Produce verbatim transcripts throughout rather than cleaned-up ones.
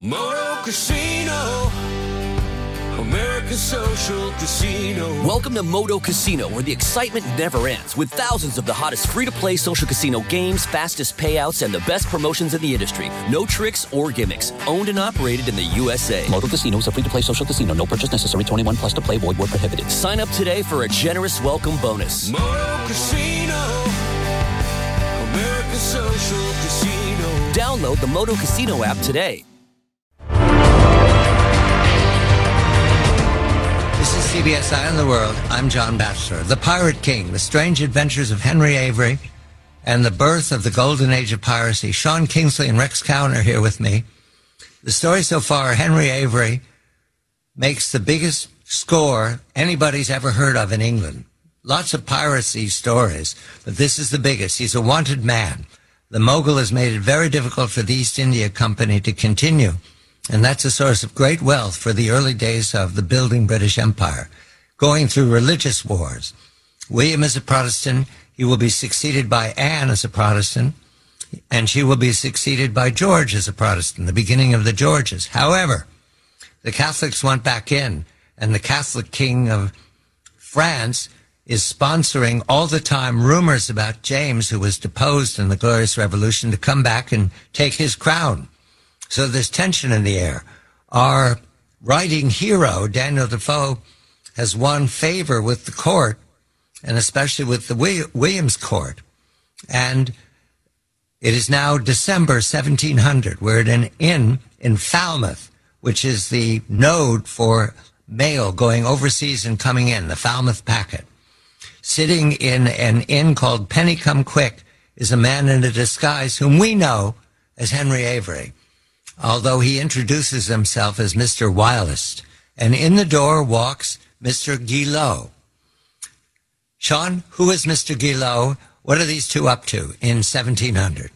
Moto Casino, American Social Casino. Welcome to Moto Casino, where the excitement never ends, with thousands of the hottest free-to-play social casino games, fastest payouts, and the best promotions in the industry. No tricks or gimmicks. Owned and operated in the U S A. Moto Casino is a free-to-play social casino. No purchase necessary. twenty-one plus to play. Void where prohibited. Sign up today for a generous welcome bonus. Moto Casino, American Social Casino. Download the Moto Casino app today. This is C B S Eye on the World. I'm John Batchelor. The Pirate King, The Strange Adventures of Henry Avery, and the Birth of the Golden Age of Piracy. Sean Kingsley and Rex Cowan are here with me. The story so far, Henry Avery makes the biggest score anybody's ever heard of in England. Lots of piracy stories, but this is the biggest. He's a wanted man. The mogul has made it very difficult for the East India Company to continue, and that's a source of great wealth for the early days of the building British Empire, going through religious wars. William is a Protestant. He will be succeeded by Anne as a Protestant, and she will be succeeded by George as a Protestant, the beginning of the Georges. However, the Catholics went back in, and the Catholic king of France is sponsoring all the time rumors about James, who was deposed in the Glorious Revolution, to come back and take his crown. So there's tension in the air. Our writing hero, Daniel Defoe, has won favor with the court, and especially with the Williams court. And it is now December seventeen hundred. We're at an inn in Falmouth, which is the node for mail going overseas and coming in, the Falmouth packet. Sitting in an inn called Penny Come Quick is a man in a disguise whom we know as Henry Avery, although he introduces himself as Mister Wildest. And in the door walks Mister Guillot. Sean, who is Mister Guillot? What are these two up to in seventeen hundred?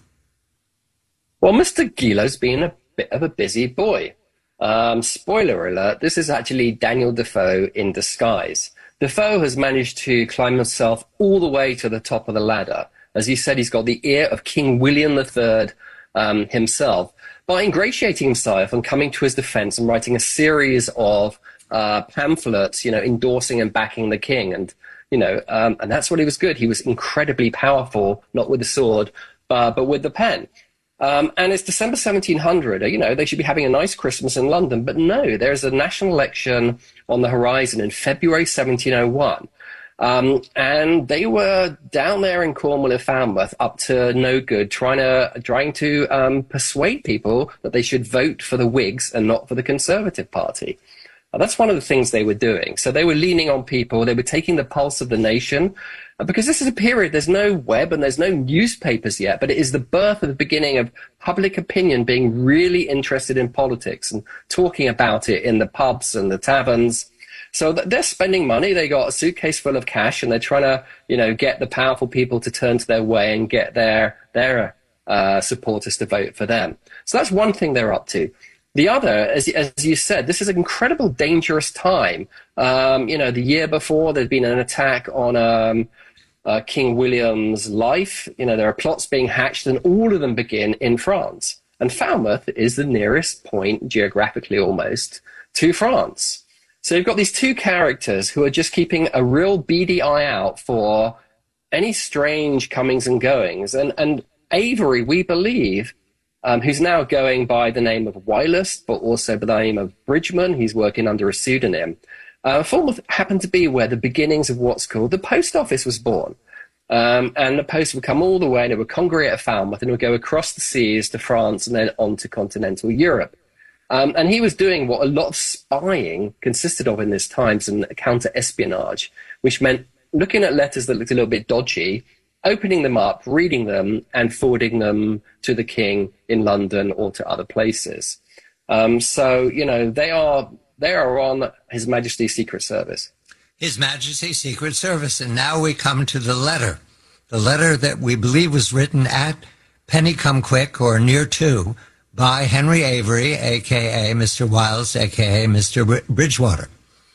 Well, Mister Guillot's been a bit of a busy boy. Um, spoiler alert, this is actually Daniel Defoe in disguise. Defoe has managed to climb himself all the way to the top of the ladder. As he said, he's got the ear of King William the Third um, himself, by ingratiating himself and coming to his defense and writing a series of uh, pamphlets, you know, endorsing and backing the king. And, you know, um, and that's what he was good. He was incredibly powerful, not with the sword, uh, but with the pen. Um, and it's December seventeen hundred. You know, they should be having a nice Christmas in London. But no, there's a national election on the horizon in February seventeen oh one. Um, and they were down there in Cornwall and Falmouth up to no good, trying to trying to um, persuade people that they should vote for the Whigs and not for the Conservative Party. Uh, that's one of the things they were doing. So they were leaning on people. They were taking the pulse of the nation. Uh, because this is a period, there's no web and there's no newspapers yet, but it is the birth of the beginning of public opinion being really interested in politics and talking about it in the pubs and the taverns. So they're spending money. They got a suitcase full of cash, and they're trying to, you know, get the powerful people to turn to their way and get their their uh, supporters to vote for them. So that's one thing they're up to. The other, as as you said, this is an incredible, dangerous time. Um, you know, the year before there'd been an attack on um, uh, King William's life. You know, there are plots being hatched, and all of them begin in France. And Falmouth is the nearest point, geographically almost, to France. So you've got these two characters who are just keeping a real beady eye out for any strange comings and goings. And, and Avery, we believe, um, who's now going by the name of Wildest, but also by the name of Bridgman, he's working under a pseudonym. Uh, Falmouth happened to be where the beginnings of what's called the post office was born. Um, and the post would come all the way, and it would congregate at Falmouth, and it would go across the seas to France and then on to continental Europe. Um, and he was doing what a lot of spying consisted of in this times, and counter-espionage, which meant looking at letters that looked a little bit dodgy, opening them up, reading them, and forwarding them to the king in London or to other places. Um, so, you know, they are they are on His Majesty's Secret Service. His Majesty's Secret Service. And now we come to the letter. The letter that we believe was written at Penny Come Quick, or near to, by Henry Avery, a k a. Mister Wiles, a k a. Mister Bridgewater.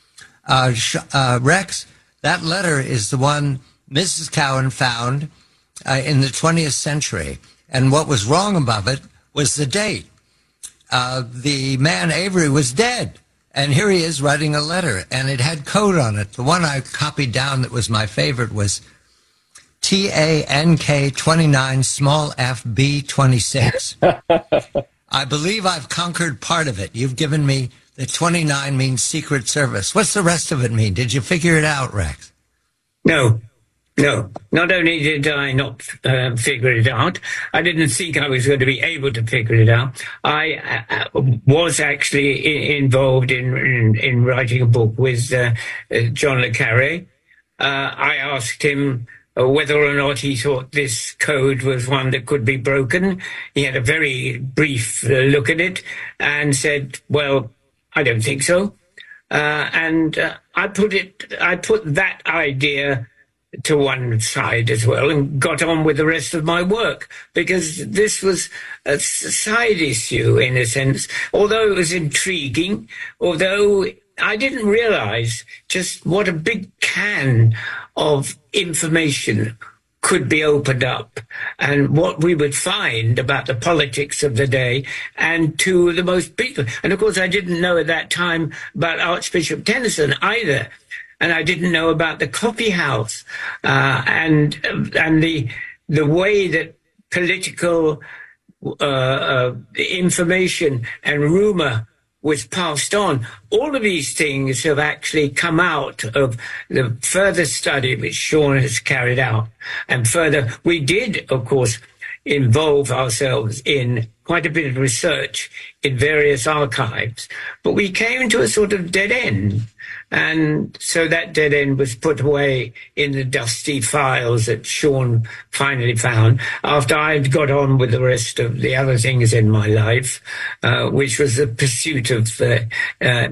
Uh, uh, Rex, that letter is the one Missus Cowan found uh, in the twentieth century. And what was wrong above it was the date. uh, the man Avery was dead. And here he is writing a letter, and it had code on it. The one I copied down that was my favorite was T A N K twenty-nine small f B twenty-six. I believe I've conquered part of it. You've given me the twenty-nine means Secret Service. What's the rest of it mean? Did you figure it out, Rex? No, no. Not only did I not uh, figure it out, I didn't think I was going to be able to figure it out. I uh, was actually I- involved in, in in writing a book with uh, uh, John le Carré. Uh, I asked him uh, whether or not he thought this code was one that could be broken. He had a very brief uh, look at it and said, well, I don't think so. Uh, and uh, I put it, I put that idea to one side as well and got on with the rest of my work, because this was a side issue in a sense, although it was intriguing, although I didn't realize just what a big can of information could be opened up and what we would find about the politics of the day and to the most people. And of course, I didn't know at that time about Archbishop Tennyson either. And I didn't know about the coffee house uh, and and the the way that political uh, uh, information and rumor was passed on. All of these things have actually come out of the further study which Sean has carried out. And further, we did, of course, involve ourselves in quite a bit of research in various archives, but we came to a sort of dead end. And so that dead end was put away in the dusty files that Sean finally found after I'd got on with the rest of the other things in my life, uh, which was the pursuit of uh, uh,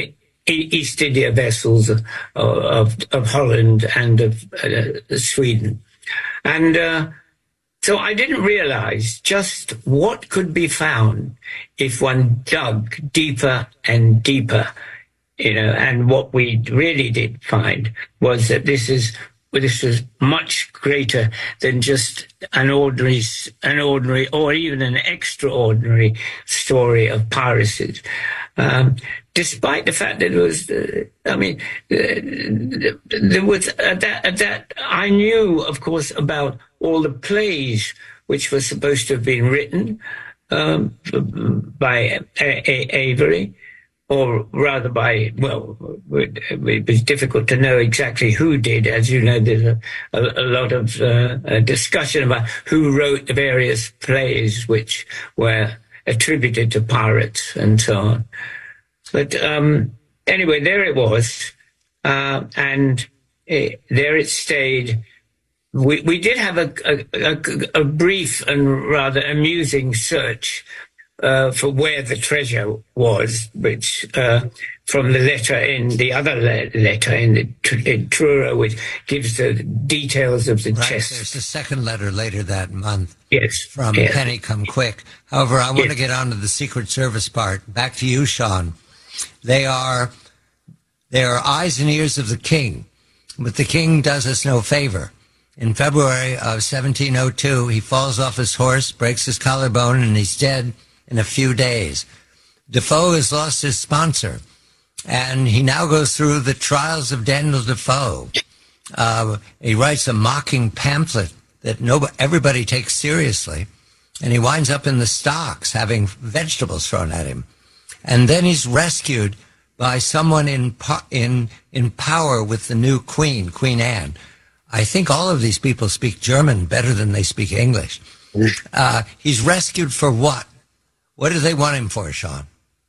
East India vessels of, of, of Holland and of uh, Sweden. And uh, so I didn't realize just what could be found if one dug deeper and deeper. You know, and what we really did find was that this is this was much greater than just an ordinary, an ordinary, or even an extraordinary story of piracy. Um, despite the fact that it was, uh, I mean, uh, there was uh, that, uh, that I knew, of course, about all the plays which were supposed to have been written um, by a- a- Avery. Or rather by, well, it was difficult to know exactly who did. As you know, there's a, a, a lot of uh, a discussion about who wrote the various plays which were attributed to pirates and so on. But um, anyway, there it was. Uh, and it, there it stayed. We, we did have a, a, a, a brief and rather amusing search Uh, for where the treasure was, which uh, from the letter in the other le- letter in the in Truro, which gives the details of the right, chest. There's a second letter later that month. Yes, from yes. Penny Come Quick. However, I want Yes. to get on to the Secret Service part. Back to you, Sean. They are they are eyes and ears of the king, but the king does us no favor. In February of seventeen oh two, he falls off his horse, breaks his collarbone, and he's dead in a few days. Defoe has lost his sponsor, and he now goes through the trials of Daniel Defoe. Uh, he writes a mocking pamphlet that nobody, everybody takes seriously, and he winds up in the stocks having vegetables thrown at him. And then he's rescued by someone in in in power with the new queen, Queen Anne. I think all of these people speak German better than they speak English. Uh, he's rescued for what? What do they want him for, Sean?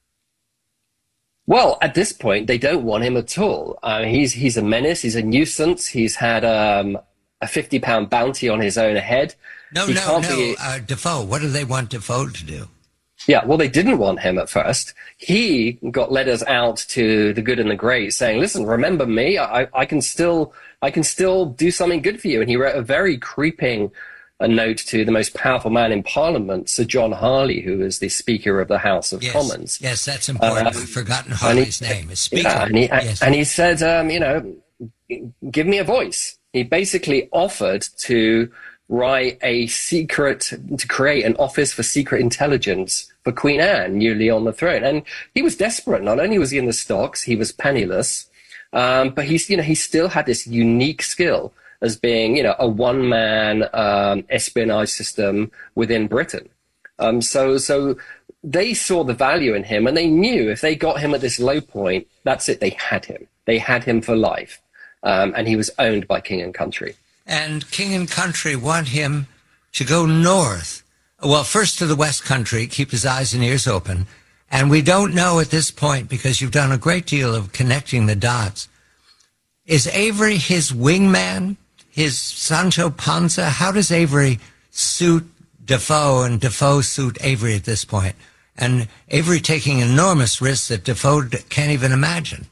Well, at this point, they don't want him at all. Uh, he's he's a menace. He's a nuisance. He's had um, a fifty pound bounty on his own head. No, he no, can't no. Be... Uh, Defoe. What do they want Defoe to do? Yeah, well, they didn't want him at first. He got letters out to the good and the great saying, listen, remember me. I, I can still I can still do something good for you. And he wrote a very creeping a note to the most powerful man in Parliament, Sir John Harley, who is the Speaker of the House of yes, Commons. Yes, that's important. Uh, I've forgotten Harley's he, name. His Speaker. Yeah, and he, yes. and he said, um, you know, give me a voice. He basically offered to write a secret, to create an office for secret intelligence for Queen Anne, newly on the throne. And he was desperate. Not only was he in the stocks, he was penniless, um, but he's, you know, he still had this unique skill as being, you know, a one-man um, espionage system within Britain. Um, so, so they saw the value in him, and they knew if they got him at this low point, that's it. They had him. They had him for life, um, and he was owned by King and Country. And King and Country want him to go north. Well, first to the West Country, keep his eyes and ears open. And we don't know at this point, because you've done a great deal of connecting the dots. Is Avery his wingman, his Sancho Panza? How does Avery suit Defoe and Defoe suit Avery at this point? And Avery taking enormous risks that Defoe can't even imagine.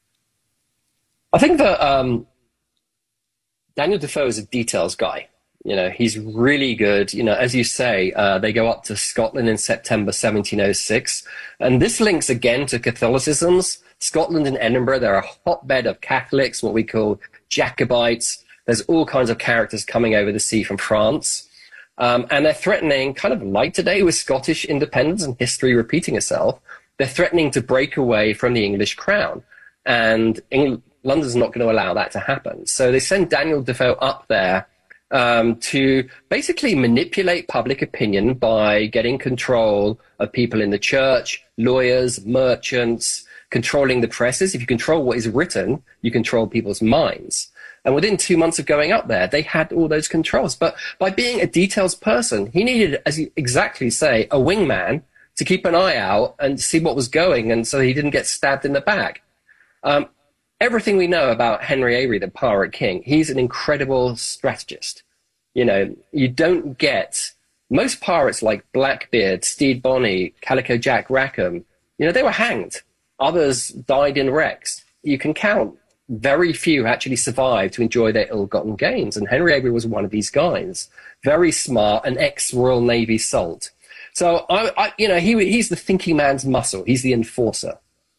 I think that um, Daniel Defoe is a details guy. You know, he's really good. You know, as you say, uh, they go up to Scotland in September seventeen oh six. And this links again to Catholicism's. Scotland and Edinburgh, they're a hotbed of Catholics, what we call Jacobites. There's all kinds of characters coming over the sea from France. Um, and they're threatening, kind of like today with Scottish independence and history repeating itself, they're threatening to break away from the English crown. And England, London's not going to allow that to happen. So they send Daniel Defoe up there um, to basically manipulate public opinion by getting control of people in the church, lawyers, merchants, controlling the presses. If you control what is written, you control people's minds. And within two months of going up there, they had all those controls. But by being a details person, he needed, as you exactly say, a wingman to keep an eye out and see what was going, and so he didn't get stabbed in the back. Um, everything we know about Henry Avery, the Pirate King, he's an incredible strategist. You know, you don't get most pirates like Blackbeard, Stede Bonny, Calico Jack Rackham, you know, they were hanged. Others died in wrecks. You can count very few actually survived to enjoy their ill-gotten gains. And Henry Avery was one of these guys. Very smart, an ex-Royal Navy salt. So, I, I, you know, he, he's the thinking man's muscle. He's the enforcer.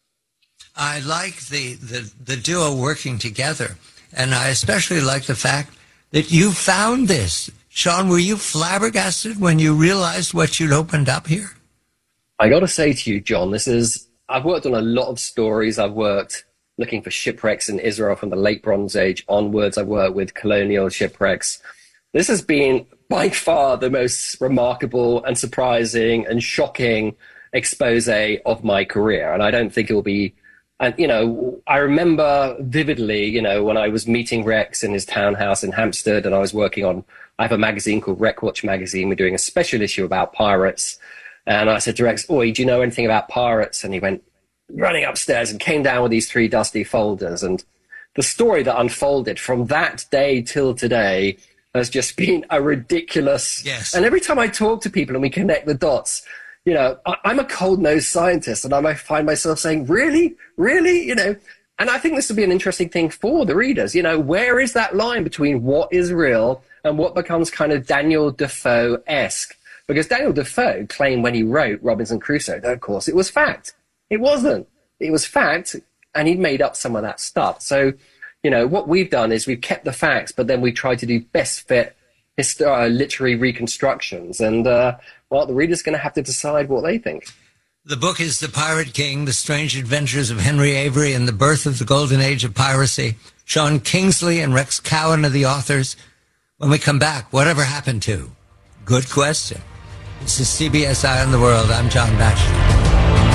I like the, the, the duo working together. And I especially like the fact that you found this. Sean, were you flabbergasted when you realized what you'd opened up here? I got to say to you, John, this is, I've worked on a lot of stories. I've worked looking for shipwrecks in Israel from the late Bronze Age onwards. I've worked with colonial shipwrecks. This has been by far the most remarkable and surprising and shocking expose of my career. And I don't think it will be, and, you know, I remember vividly, you know, when I was meeting Rex in his townhouse in Hampstead, and I was working on, I have a magazine called Wreck Watch Magazine. We're doing a special issue about pirates. And I said to Rex, "Oi, do you know anything about pirates?" And he went running upstairs and came down with these three dusty folders. And the story that unfolded from that day till today has just been a ridiculous. Yes. And every time I talk to people and we connect the dots, you know, I, I'm a cold-nosed scientist, and I might find myself saying, really, really, you know, and I think this would be an interesting thing for the readers. You know, where is that line between what is real and what becomes kind of Daniel Defoe-esque? Because Daniel Defoe claimed when he wrote Robinson Crusoe that, of course, it was fact. It wasn't. It was fact, and he'd made up some of that stuff. So, you know, what we've done is we've kept the facts, but then we tried to do best fit histor- uh, literary reconstructions. And, uh, well, the reader's going to have to decide what they think. The book is The Pirate King, The Strange Adventures of Henry Avery and the Birth of the Golden Age of Piracy. Sean Kingsley and Rex Cowan are the authors. When we come back, whatever happened to? Good question. This is C B S Eye on the World. I'm John Batchelor.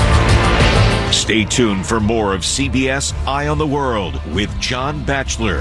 Stay tuned for more of C B S Eye on the World with John Batchelor.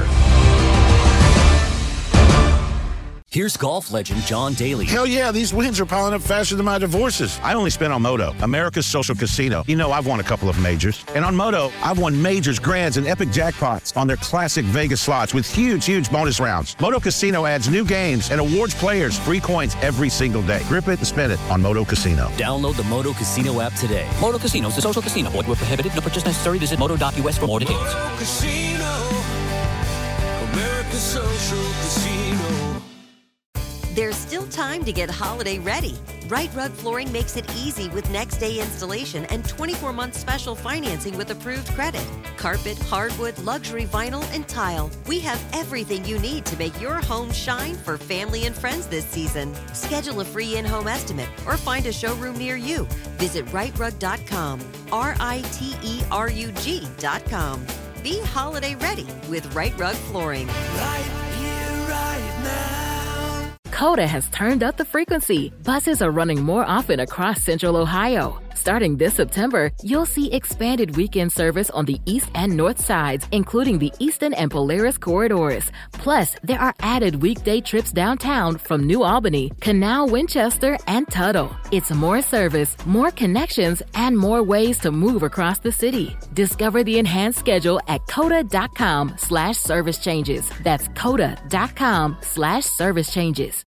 Here's golf legend John Daly. Hell yeah, these wins are piling up faster than my divorces. I only spent on Moto, America's social casino. You know, I've won a couple of majors. And on Moto, I've won majors, grands, and epic jackpots on their classic Vegas slots with huge, huge bonus rounds. Moto Casino adds new games and awards players free coins every single day. Grip it and spin it on Moto Casino. Download the Moto Casino app today. Moto Casino is a social casino. Void where prohibited. No purchase necessary. Visit moto dot U S for more details. Moto Casino, America's social casino. There's still time to get holiday ready. Right Rug Flooring makes it easy with next day installation and twenty-four month special financing with approved credit. Carpet, hardwood, luxury vinyl, and tile. We have everything you need to make your home shine for family and friends this season. Schedule a free in-home estimate or find a showroom near you. Visit right rug dot com. R I T E R U G dot com. Be holiday ready with Right Rug Flooring. Right here, right now. Coda has turned up the frequency. Buses are running more often across Central Ohio. Starting this September, you'll see expanded weekend service on the east and north sides, including the Eastern and Polaris corridors. Plus, there are added weekday trips downtown from New Albany, Canal, Winchester, and Tuttle. It's more service, more connections, and more ways to move across the city. Discover the enhanced schedule at coda.com slash service changes. That's coda.com slash service changes.